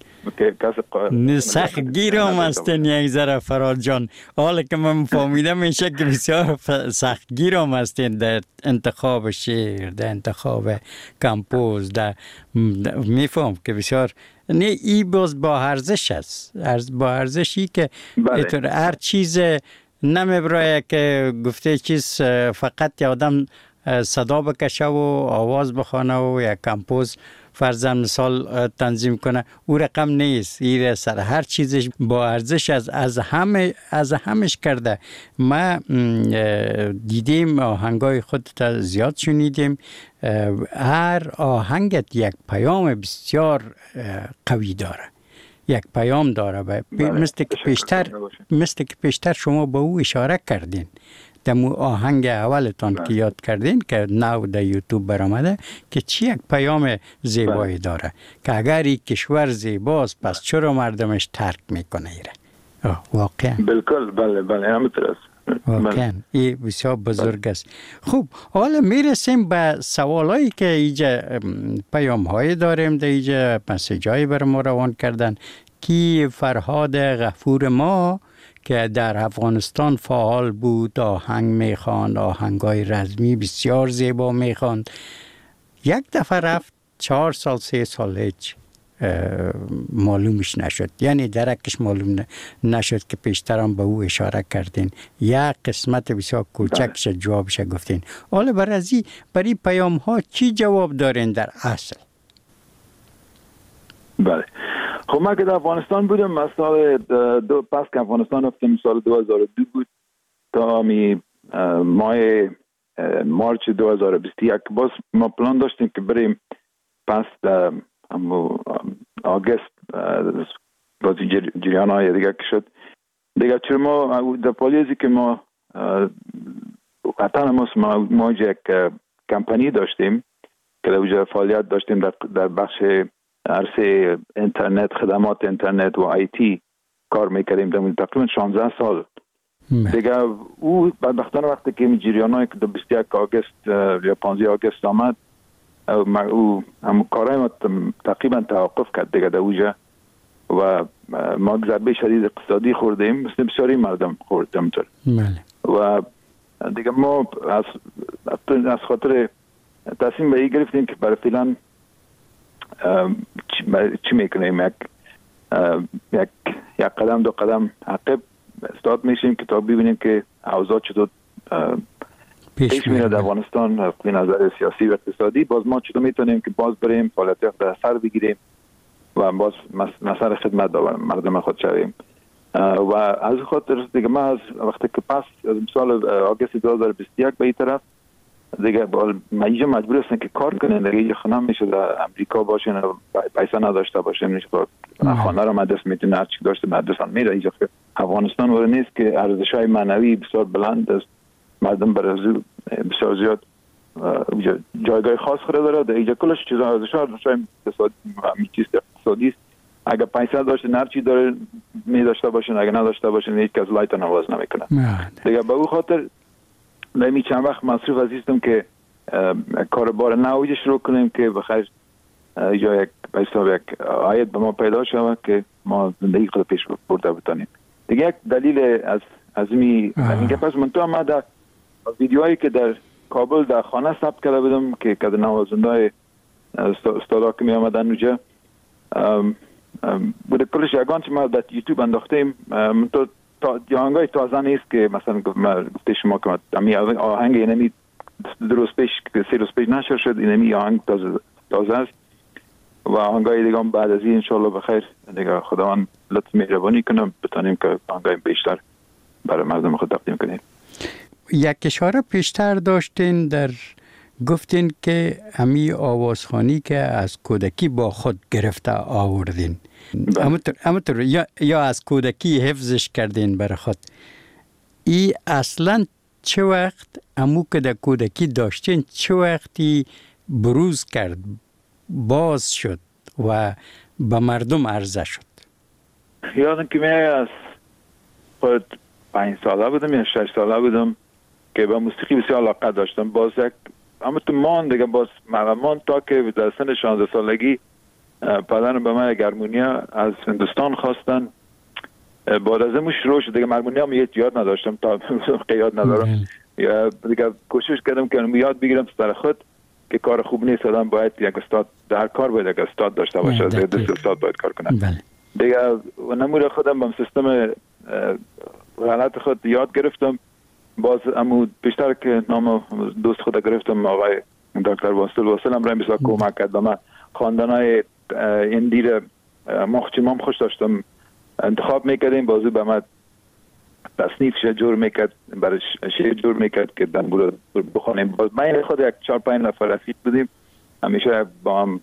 سخت گیر هم هستین یک ذره فراد جان. حالا که من فهمیدم میشه که بسیار سخت گیر هم هستین در انتخاب شعر، در انتخاب کمپوز، در میفهم که بسیار نه ای باز با ارزش است، با ارزشی که هر چیز نمیبرای که گفته چیز فقط آدم صدا بکشه و آواز بخونه و یک کمپوز فرضاً مثال تنظیم کنه او رقم نیست. این سر هر چیزش با ارزش از همش کرده. ما دیدیم آهنگای خودت زیاد شنیدیم، هر آهنگت یک پیام بسیار قوی داره، یک پیام داره. مثل که پیشتر شما به او اشاره کردین دمو آهنگ اولتان که یاد کردین که نو در یوتیوب برآمده که چی یک پیام زیبایی داره که اگر یک کشور زیباست پس چرا مردمش ترک میکنه ایره. واقعا بالکل بله همینطور است. واقعا این بسیار بزرگ است. خوب حالا میرسیم به سوالایی که اینجا پیام های داریم، در اینجا مسیجایی بر ما روان کردن که فرهاد غفور ما که در افغانستان فعال بود آهنگ میخواند، آهنگای رزمی بسیار زیبا میخواند. یک دفعه رفت 4 سال 3 سال هیچ معلومش نشد، یعنی درکش معلوم نشد که پیشترم به او اشاره کردین. یک قسمت بسیار کوچکش جوابش گفتین. حالا برای پیام ها چی جواب دارین در اصل؟ بله خب من که در افغانستان بودم، من سال پس که افغانستان رفتم سال 2002 بود تا ماه مارچ 2021 باز ما پلان داشتیم که بریم پس آگست باز جریان های دیگه که شد دیگه. چرا ما در پالیزی که ما وطن ما یک کمپانی داشتیم که در اونجا فعالیت داشتیم در بخش عرصه اینترنت، خدمات اینترنت و آیتی کار میکردیم در تقریبا 16 سال دیگه. او بدبختانه وقتی که جریانای که 21 آگست یا 15 آگست آمد او هم کارهای ما تقریبا توقف کرد دیگه در اوجه و ما ضربه شدید اقتصادی خوردیم مثل بسیاری مردم خوردیم طور. و دیگه ما از خاطر تصمیم به این گرفتیم که برای فعلا چی میکنیم یک قدم 2 قدم عقب استاد میشیم که تا ببینیم که اوضاع چطور پیش میره در افغانستان از نظر سیاسی و اقتصادی. باز ما چطور میتونیم که باز بریم فعالیت در سر بگیریم و باز مسئله خدمت مردم خود شویم. و از خاطر دیگه ما از وقتی که پس از سال آگست 2021 به این طرف دیگه اینجا مجبور هستن که کار کنن، دیگه اینجا خونه میشه در امریکا باشن و پیسه نداشته باشن، میشه خانه رو مدرسه میتونه هر چی داشته مدرسه میره. اینجا افغانستان وره نیست که ارزش‌های معنوی بسیار بلند است، مردم برای بسیار زیاد جایگاه خاص خود داره. در اینجا کلش چیزا ارزش‌های اقتصادی است. اگر پیسه داشته هر چی داره می داشته باشن، اگر نداشته باشن هیچ کس لایت نواز نمیکنه. دیگه به اون خاطر نمی چند وقت مصروف هستیم که کاربار نویج شروع کنیم که بخیر یا یک عاید به ما پیدا شود که ما زندگی خود پیش برده بتانیم. دیگه یک دلیل از می اینکه پس من تو ما در ویدیوهایی که در کابل در خانه ثبت کرده بودم که کد نوازنده استادا که می آمدن اونجا بوده کلش یگان که ما در یوتیوب انداختیم. من تو آهنگای تازه نیست که مثلا گفته شما که آهنگ اینمی 2 روز پیش 3 روز پیش نشر شد، اینمی آهنگ تازه است و آهنگای دیگه هم بعد از این انشالله بخیر دیگه خداوند لطف مهربانی کنه بتانیم که آهنگای بیشتر برای مردم خود تقدیم کنیم. یک اشاره پیشتر داشتین در گفتین که همی آوازخوانی که از کودکی با خود گرفته آوردین، همونطور یا از کودکی حفظش کردین برای خود. ای اصلا چه وقت امو که در کودکی داشتین چه وقتی بروز کرد، باز شد و به مردم عرضه شد؟ یادم که من از خود 5 ساله بودم یا 6 ساله بودم که به موسیقی بسیار علاقه داشتم. باز یک اما تو مان دیگه باز مغمان تا که در سن 16 سالگی پدرم به من گرمونیا از هندوستان خواستن. بعد از اون شروع شد دیگه مرمونیا می یاد نداشتم تا یاد ندارم. دیگه کوشش کردم که یاد بگیرم سر خود که کار خوب نیست، آدم باید یک استاد در کار باید یک استاد داشته باشه، دیگه استاد باید کار کنه. دیگه نمور خودم با سیستم غلط خود یاد گرفتم. باز امو بیشتر که نام دوست خود گرفتم آقای دکتر واصل هم رای بسیار کمک کرد. من خواندنای این دیر مخچمام خوش داشتم، انتخاب میکردیم بازو به من تصنیفش جور میکرد، برای شعر جور میکرد که دنبور بخونیم. باز من خود یک 4-5 نفر رفیق بودیم، همیشه با هم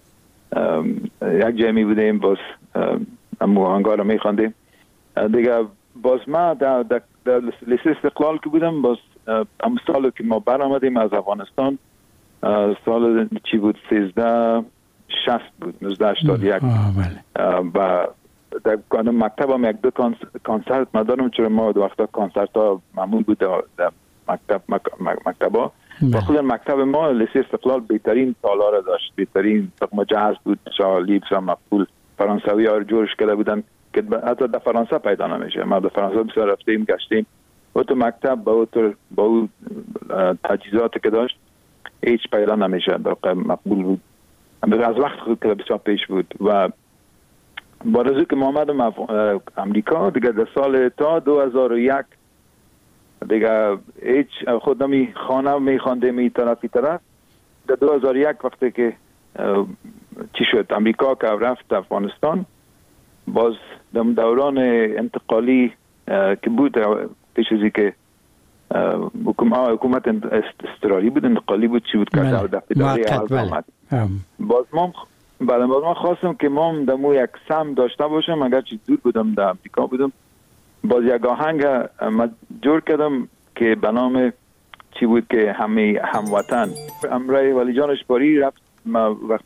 یک جمعی بودیم، باز امو آهنگا رو میخواندیم. دیگه باز من در لیسه استقلال که بودم، باز هم سال که ما برآمدیم از افغانستان سال چی بود 1360 بود 1981 و در مکتب هم 1-2 کنسرت مدارم، چرا ما دو وقتا کنسرت ها معمول بود در مکتب ها و خود مکتب ما لیسه استقلال بهترین تالار داشت، بهترین تقم جهاز بود، شالی بسیار مقبول. فرانسوی ها رو جورش کرده بودن که حتی در فرانسه پیدا نمیشه. ما در فرانسه بسیار رفتیم گشتیم و تو مکتب با او تجهیزات که داشت هیچ پیدا نمیشه، مقبول بود. از وقت خود که بسیار پیش بود و با رزو که ما آمدم امریکا دیگه در سال تا 2001 دیگه هیچ خود نمی خانه می خواندیم این طرف در 2001 وقتی که چی شد امریکا که رفت افغانستان، باز در دوران انتقالی که بود پیش ازی که حکومت استراری بود، انتقالی بود، چی بود که در دفعه آمد. باز ما خواستم که ما دمو یک سم داشته باشم، اگر چی دور بودم در امریکا بودم. باز یک آهنگ جور کردم که به نام چی بود که هموطن. امرای ولی جان اشباری رفت، ما وقت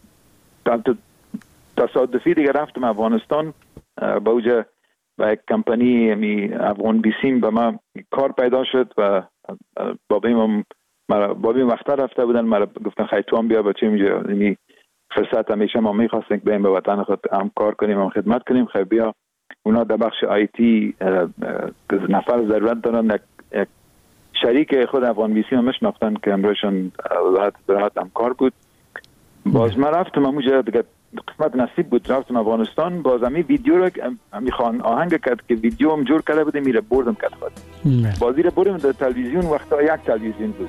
تصادفی دیگه رفتم افغانستان با اوجه و یک کمپانی افغان بیسیم به من کار پیدا شد و بابیم وقتا رفته بودن، مرا گفتن خیلی تو هم بیا بچه اینجا فرصت همیشه ما میخواستیم که بریم به وطن خود هم کار کنیم هم خدمت کنیم. خیلی بیا اونا در بخش آیتی نفر ضرورت دارن، یک شریک خود افغان بیسیم هم مشناختن که امروزشون وزارت هم کار بود. باز من رفتم اونجا دیگه قسمت نصیب بود، رفتم افغانستان. باز همی ویدیو رو میخوان آهنگ کرد که ویدیو هم جور کرده بوده، میره بردم کرد خود بازی رو بردم در تلویزیون. وقتا یک تلویزیون بود.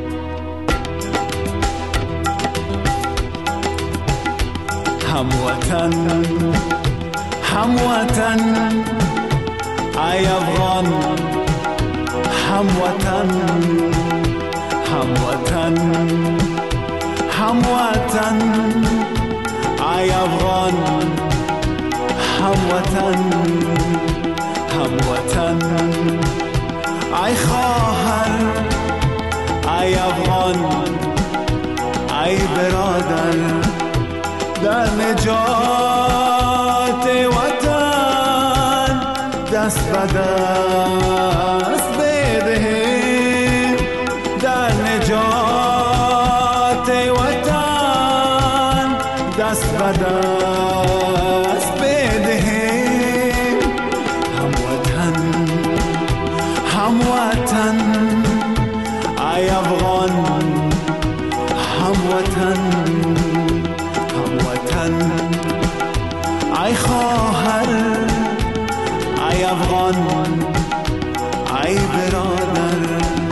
هموطن هموطن ای افغان هموطن هموطن هموطن ای افغان هموطن هموطن ای خواهر ای افغان ای برادر در نجات وطن دست به دست بدهیم در نجات وطن دست به دست بدهیم هموطن هموطن ای افغان هموطن هموطن ای خواهر ای افغان ای برادر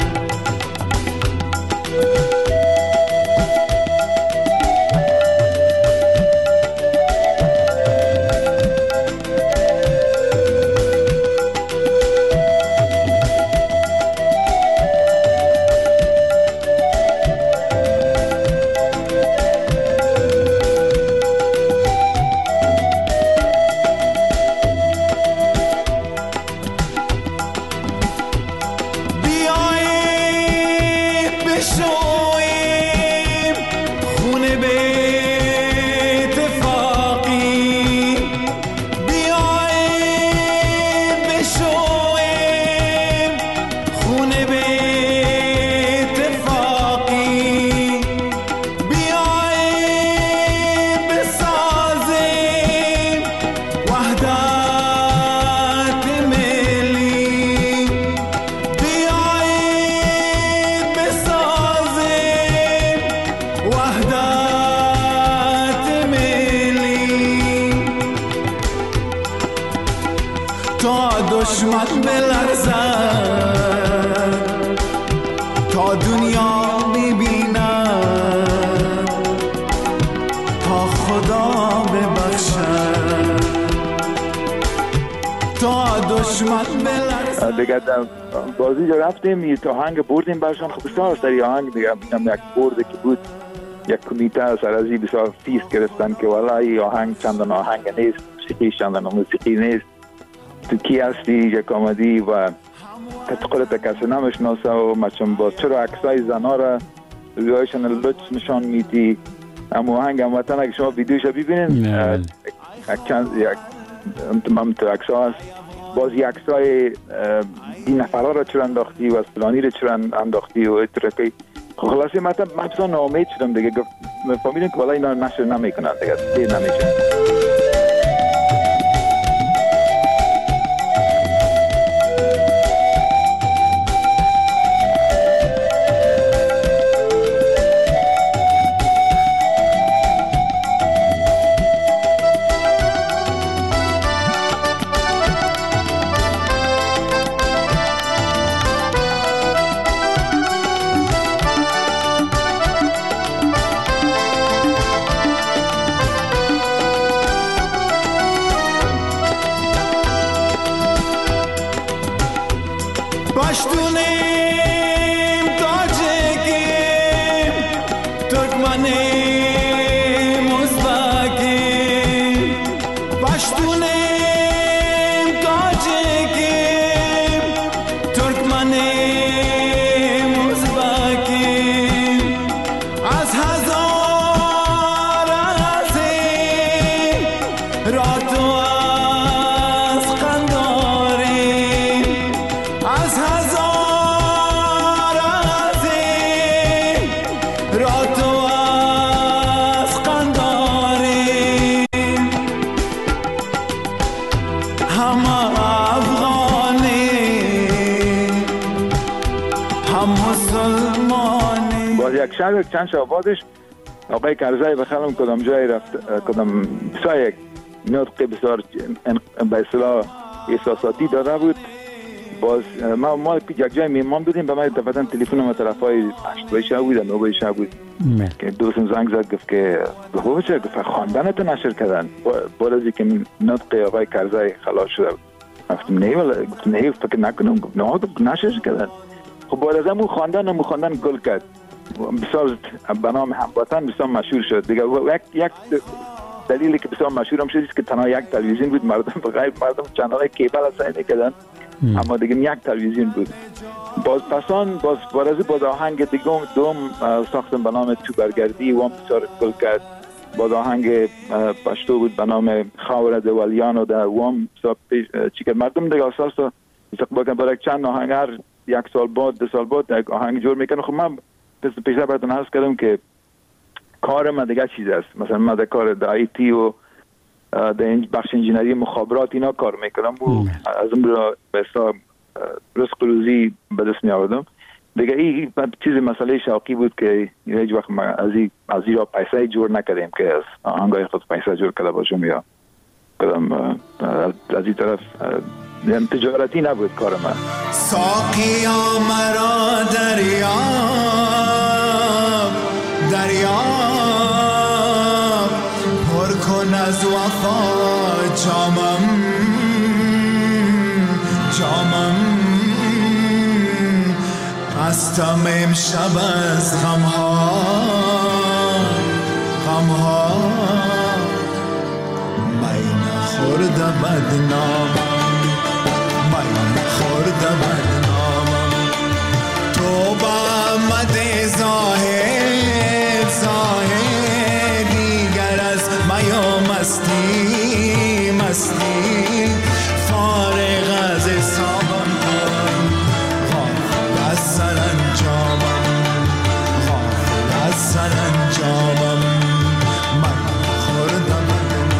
دشمن بلرزد تا دنیا ببیند تا خدا ببخشد تا دشمن بلرزد. دیگه بازی جا رفتیم یه آهنگ بردیم برشان. خب بسیار سری آهنگ دیگه بینم یک برده که بود یک کمیته سرازی بسیار فیس گرفتن که والا این آهنگ چندان آهنگ نیست، موسیقی چندان موسیقی نیست، تو کی هستی یک آمدی و خودت کسی نمیشناسه و مثلا با چرا عکسای زنا را رویایشان لطف نشان میدی. اما آهنگ هموطن اگه شما ویدیوش ببینین من تو عکس‌ها هست باز یک عکسای این نفرها را چرا انداختی و فلانی را چرا انداختی و اترکی. خلاصی من بسیار ناامید شدم دیگه. فهمیدم که والا اینا نشر نمیکنن دیگه، دیر نمیشه. پشتونیم تاجیکیم ترکمنیم ازبکیم پشتونیم تاجیکیم ترکمنیم ازبکیم از هزار هستیم را تو از قنداریم از هزار هستیم را تو از قنداریم همه افغانیم هم مسلمانیم. باز یک شب چند شب بعدش آقای کرزی بخلم کدام جای رفت کدام بسیار یک نطق بسیار به اصطلاح احساساتی داده بود. باز ما یک جای میمان بودیم به من دفعتا تلفن ما طرفای 8 شب بود 9 شب بود که دوستم زنگ زد گفت که بابا چه گفت خواندنتو نشر کردن بعد از اینکه نطق آقای کرزی خلاص شده. گفتم نه والا، گفتم نه فکر نکنم. گفت نه نشر کردن. خب بعد از اون خواندن گل کرد. بسیار به نام هموطن بسیار مشهور شد دیگه. یک دلیلی که بسیار مشهور هم شد که تنها یک تلویزیون بود، مردم بغیر مردم چنل کیبل سعی می‌کردن اما دیگه یک تلویزیون بود. باز پسان باز آهنگ دیگه دوم ساختم به نام تو برگردی و هم بسیار گل کرد. باز آهنگ پشتو بود به نام خاور دولیان و در وام چیکار مردم دیگه اساس استقبال کردن. برای چند آهنگ هر یک سال بعد 2 سال بعد یک آهنگ جور میکنه. خب من پیشتر براتون عرض کردم که کار من دیگه چیز است. مثلا من در کار در آیتی و در بخش انجینری مخابرات اینا کار میکنم و از اون به حساب رزق روزی به دست می آوردم دیگه. این چیز مسئله شوقی بود که هیچ وقت از این پیسه جور نکردیم که از آهنگای خود پیسه جور کرده باشم یا کدام از این طرف تجارتی نبود کار من. ساقیا مرا دریاب پر کن از وفا جامم هستم امشب از غمها من خورده بدنامم تو با مد زاهد دیگر از میا مستی فارغ از حسابم کن غافل از سرانجامم من خوردم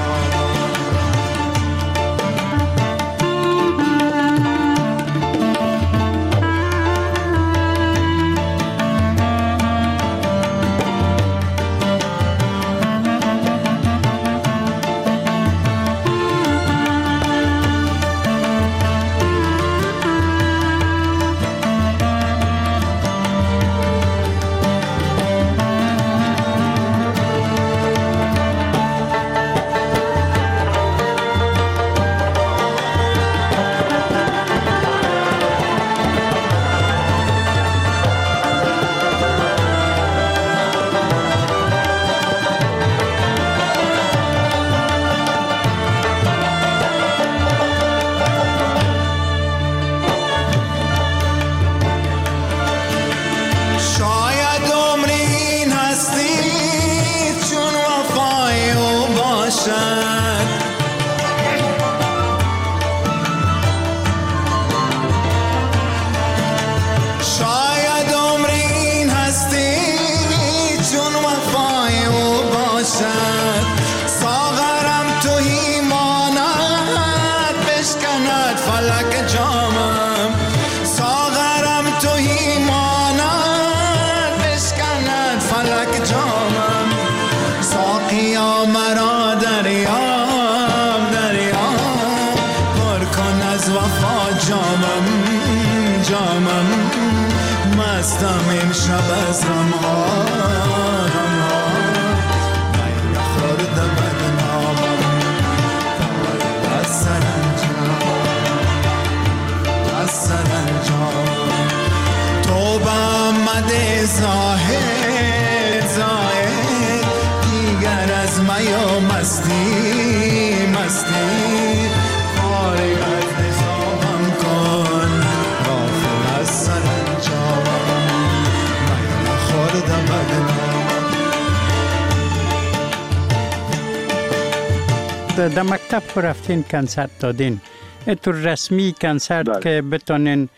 در مکتب رفتین کنسرت دادین تو رسمی کنسرت که بتونین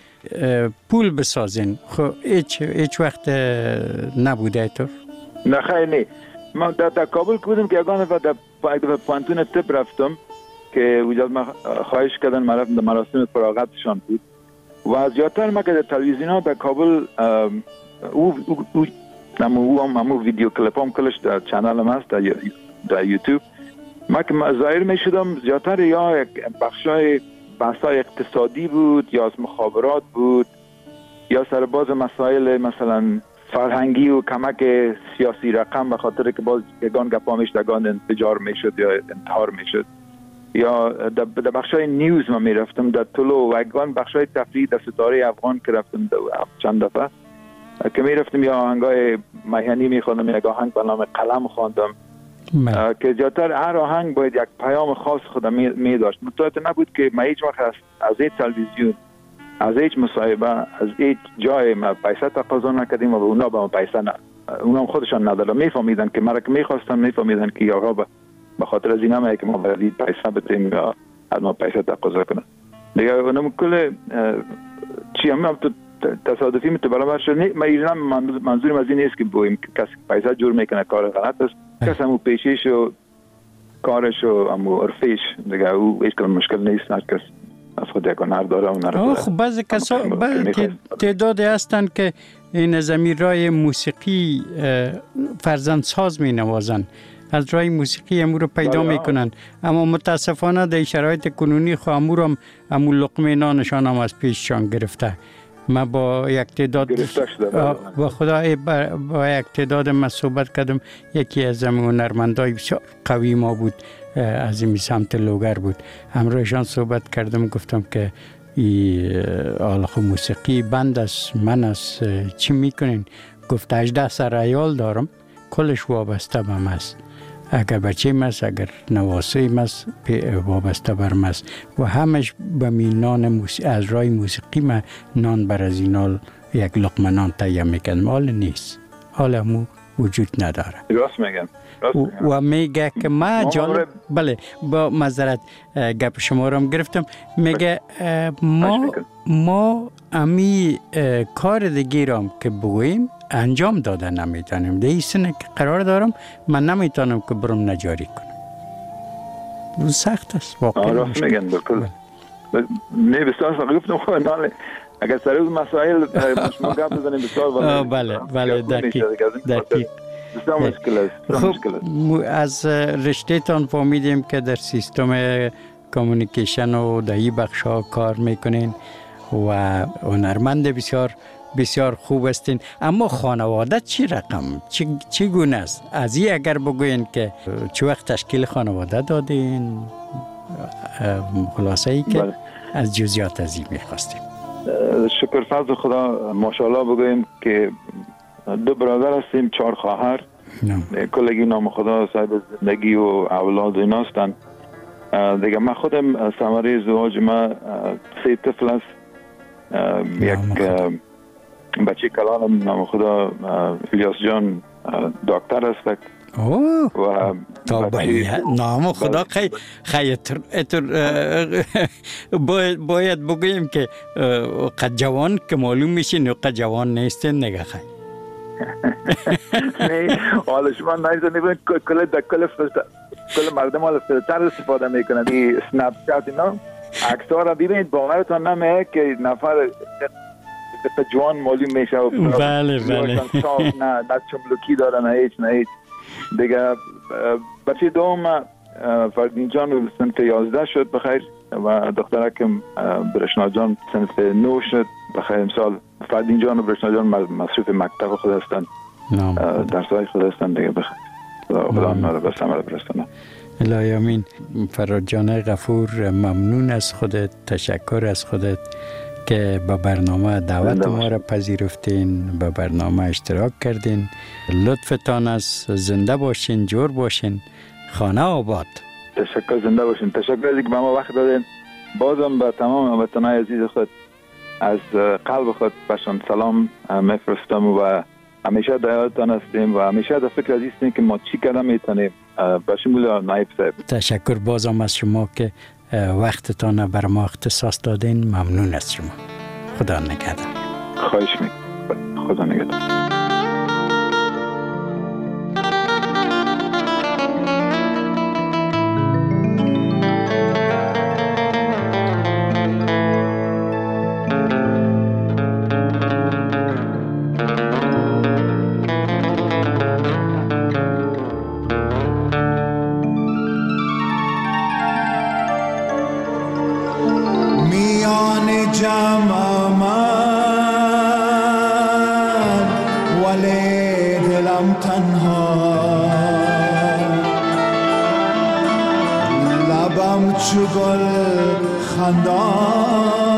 پول بسازین خب هیچ وقت نبوده تو؟ نه خیلی نه. من در کابل بودم که یگانه در پانتون طب رفتم که وجود ما خواهش کردن من رفتم در مراسم فراغتشان بود و زیادتر ما که در تلویزیون ها در کابل همو ویدیو کلیپ هم کلش در چنل هم هست در یوتیوب ما که ظاهر می شدم زیادتر یا بخشای بحثای اقتصادی بود یا از مخابرات بود یا سرباز مسائل مثلا فرهنگی و کمک سیاسی رقم به خاطر که باز یگان گپامش دگان انفجار می شد یا انتحار می شد یا در بخشای نیوز ما می رفتم در طلو و یگان بخشای تفریح در ستاره افغان که رفتم چند دفعه که میرفتم یا آهنگای میهنی میخوندم، یک آهنگ به نام قلم خواندم که زیادتر هر آهنگ باید یک پیام خاص خودم می داشت. متوجه نبود که ما هیچ وقت از هیچ تلویزیون، از هیچ مصاحبه، از هیچ جای ما پیسه تقاضا نکردیم و اونا به ما پیسه اونا خودشان ندادن. میفهمیدن که مرا که میخواستن، میفهمیدن که آقا به خاطر از اینا که ما باید پیسه بدیم یا از ما پیسه تقاضا کنن دیگه. اونم کل چی هم تصادفی برابر شد. ما ایران منظورم از این نیست که بگوییم که کسی پیسه جور میکنه کار غلط است. کسی همون پیشیش و کارش و همون عرفیش دیگه، او هیچ کدام مشکل نیست. هر کس از خود یک هنر داره و هنر خب بعضی کسا تعدادی هستند که این زمیرای موسیقی فرزند ساز می نوازن، از رای موسیقی امور رو پیدا میکنن، اما متاسفانه در شرایط کنونی خو امور لقمه نانشان هم از پیششان گرفته. ما با یک تعداد با خدا با یک تعداد ما صحبت کردم. یکی از هنرمندای بسیار قوی ما بود، از این سمت لوگر بود، همراهشان صحبت کردم. گفتم که آلخو موسیقی بند است، من است، چی میکنین؟ گفت 18 سر عیال دارم، کلش وابسته بم است. اگر بچه مست، اگر نواسه مست، وابسته برم است و همش به نان از رای موسیقی ما نان بر از اینال یک لقمه نان تهیه میکنم. حال نیست، حال همو وجود نداره. راست میگم. و میگه که ما جالب، بله با معذرت گپ شما رو هم گرفتم، میگه ما امی کار دیگه هم که بگوییم انجام داده نمیتونیم. در این سنه که قرار دارم من نمیتونم که برم نجاری کنم. سخت است واقعا. راست میگن بکل. نه بسیار سخت گفتم خواهد ناله اگر سر اون مسائل شما گفت بزنیم بسیار. بله دقیق. خب از رشته تان فهمیدیم که در سیستم کامیونیکیشن و در این بخش ها کار میکنین و هنرمند بسیار بسیار خوب هستین. اما خانواده چی رقم؟ چی گونه است؟ از این اگر بگوین که چه وقت تشکیل خانواده دادین؟ خلاصه ای که بله. از جزئیات از این میخواستیم. شکر فضل خدا، ماشاءالله بگویم که 2 برادر هستیم، 4 خواهر. کلگی نام خدا صاحب زندگی و اولاد و اینا هستند دیگه. من خودم ثمره ازدواج ما 3 طفل است. یک بچه کلانم نام خدا الیاس جان دکتر است و نام خدا باید بگوییم که قد جوان که معلوم میشه نه قد جوان نیستن نگه خیلی نه. حالا شما نایزن کل مردم حالا فیلتر استفاده میکنن، این سنپ چت اینا عکس‌ها را ببینید باورتان نمیاد که نفر جوان معلوم میشه و بله نه چملوکی داره نه هیچ دیگه. بچه دوم فردین جان سنف 11 شد بخیر و دخترکم برشنا جان سنف 9 شد بخیر. امسال فردین جان و برشنا جان مصروف مکتب خود هستند، درسای خود هستند دیگه بخیر. خدا اونا رو به ثمر برسونه. الهی آمین. فراد جان غفور، ممنون از خودت، تشکر از خودت که به برنامه دعوت ما را پذیرفتین، به برنامه اشتراک کردین. لطفتان است. زنده باشین، جور باشین، خانه آباد. تشکر، زنده باشین. تشکر از اینکه به ما وقت دادین. بازم به تمام هموطنان عزیز خود از قلب خود بهشان سلام میفرستم و همیشه در یادتان هستیم و همیشه در فکر از هستیم که ما چی کردن میتونیم. باشیم نایب صاحب. تشکر بازم از شما که وقتتان بر ما اختصاص دادین. ممنون از شما. خدا نگهدار. خواهش میکنم. خدا نگهدار. چو گل خندان